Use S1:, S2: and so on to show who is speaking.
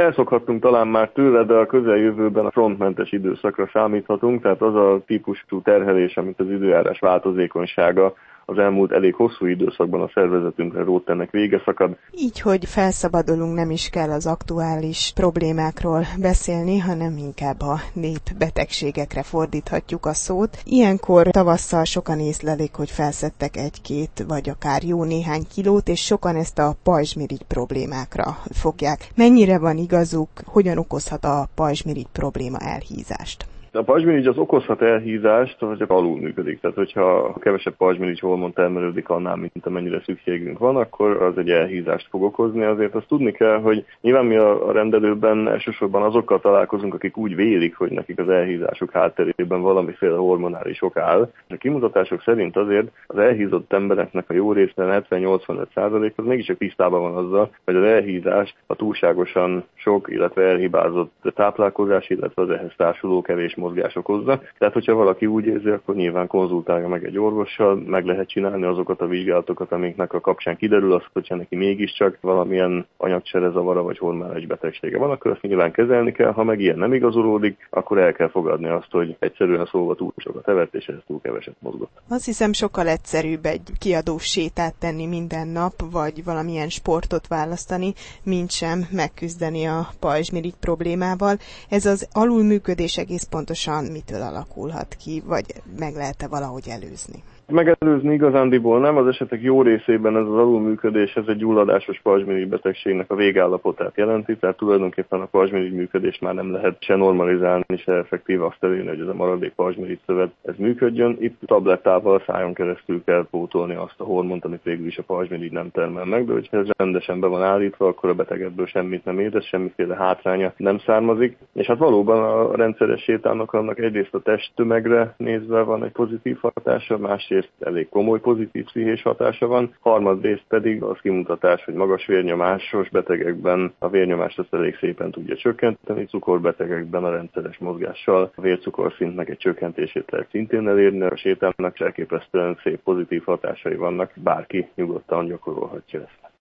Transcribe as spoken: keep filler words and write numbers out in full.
S1: Elszokhattunk talán már tőle, de a közeljövőben a frontmentes időszakra számíthatunk, tehát az a típusú terhelés, amit az időjárás változékonysága az elmúlt elég hosszú időszakban a szervezetünkre rótt, ennek vége szakad.
S2: Így, hogy felszabadulunk, nem is kell az aktuális problémákról beszélni, hanem inkább a népbetegségekre fordíthatjuk a szót. Ilyenkor tavasszal sokan észlelik, hogy felszedtek egy-két, vagy akár jó néhány kilót, és sokan ezt a pajzsmirigy problémákra fogják. Mennyire van igazuk, hogyan okozhat a pajzsmirigy probléma elhízást?
S1: A pajzsmirigy az okozhat elhízást, vagy csak alul működik. Tehát, hogyha kevesebb pajzsmirigy hormon termelődik annál, mint amennyire szükségünk van, akkor az egy elhízást fog okozni. Azért azt tudni kell, hogy nyilván mi a rendelőben elsősorban azokkal találkozunk, akik úgy vélik, hogy nekik az elhízásuk hátterében valamiféle hormonális ok áll. A kimutatások szerint azért az elhízott embereknek a jó része hetven-nyolcvanöt százalék az mégiscsak tisztában van azzal, hogy az elhízás a túlságosan sok, illetve elhibázott táplálkozás, illetve az ehhez társuló kevés mozgás okozza. Tehát, hogyha valaki úgy érzi, akkor nyilván konzultálja meg egy orvossal, meg lehet csinálni azokat a vizsgálatokat, amiknek a kapcsán kiderül az, hogyha neki mégiscsak valamilyen anyagcsere zavara vagy hormonális betegsége van, akkor azt nyilván kezelni kell. Ha meg ilyen nem igazolódik, akkor el kell fogadni azt, hogy egyszerűen szólva túl sokat evett, és ez túl keveset mozgott.
S2: Azt hiszem, sokkal egyszerűbb egy kiadós sétát tenni minden nap, vagy valamilyen sportot választani, mint sem megküzdeni a pajzsmirigy problémával. Ez az alulműködés egész pontosan mitől alakulhat ki, vagy meg lehet-e valahogy előzni?
S1: Megelőzni igazándiból nem, az esetek jó részében ez az alulműködés, ez egy gyulladásos pajzsmirigy betegségnek a végállapotát jelenti, tehát tulajdonképpen a pajzsmirigy működést már nem lehet se normalizálni, se effektív azt elérni, hogy ez a maradék pajzsmirigy szövet ez működjön. Itt tablettával szájon keresztül kell pótolni azt a hormont, amit végül is a pajzsmirigy nem termel meg, de hogyha ez rendesen be van állítva, akkor a beteg ebből semmit nem érez, semmiféle hátránya nem származik. És hát valóban a rendszeres sétának annak egyrészt a testtömegre nézve van egy pozitív hatása, másrészt elég komoly pozitív pszichés hatása van, harmadrészt pedig az kimutatás, hogy magas vérnyomásos betegekben a vérnyomást azt elég szépen tudja csökkenteni, cukorbetegekben a rendszeres mozgással a vércukorszintnek egy csökkentését lehet szintén elérni, a sétának elképesztően szép pozitív hatásai vannak, bárki nyugodtan gyakorolhatja ezt.